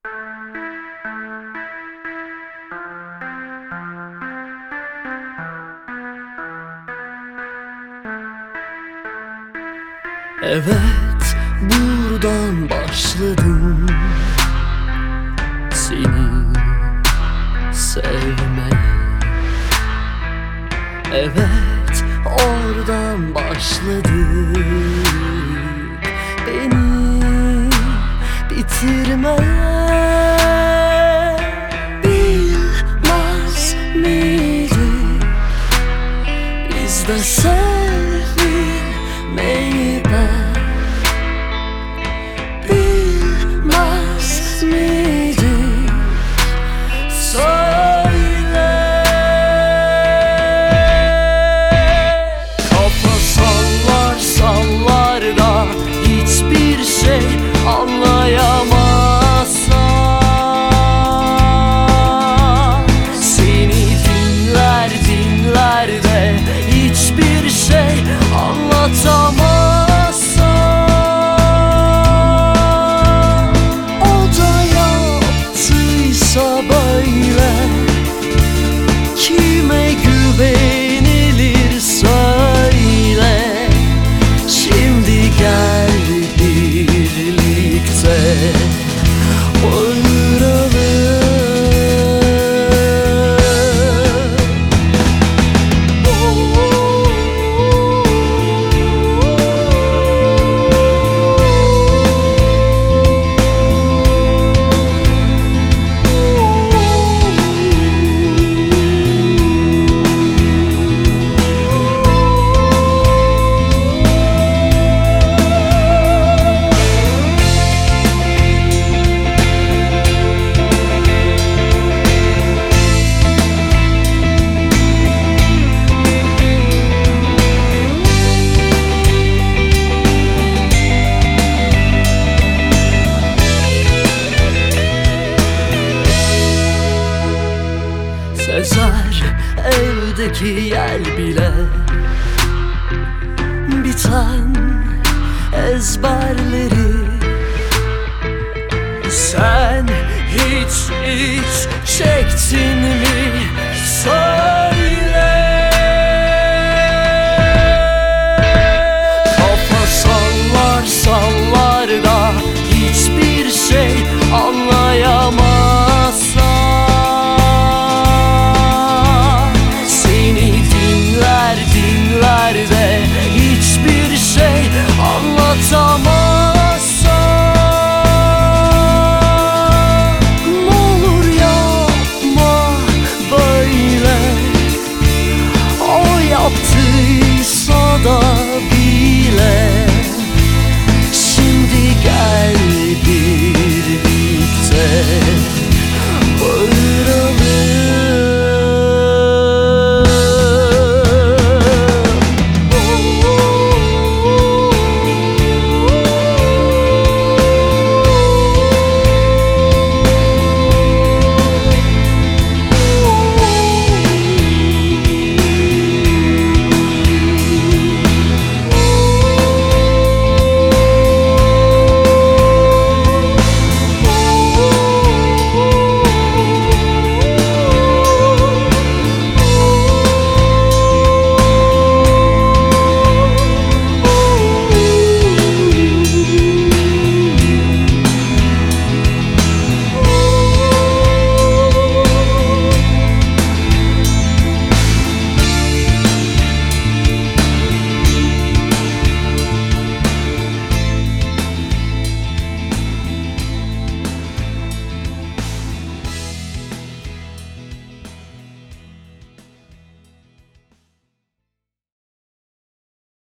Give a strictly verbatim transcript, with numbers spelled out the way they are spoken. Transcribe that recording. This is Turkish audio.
Evet, buradan başladım seni sevmeye. Evet, oradan başladık beni bitirmeye. Bilmez miydik biz de sevilmeyi be? Bilmez miydik? Söyle. Kafa sallar sallar da hiçbir şey anlayamazsan, seni dinler dinler de hiçbir şey anlatamazsan, o da yaptıysa böyle kime güvenilir söyle. Şimdi gel birlikte sezer evdeki yel bile biten ezberleri. Sen hiç hiç çektin mi söyle. Kafa sallar sallar da hiçbir şey anlayamazsan, seni dinler dinler de hiçbir şey anlatamazsan, ne olur yapma böyle. O yaptıysa da bile şimdi gel birlikte.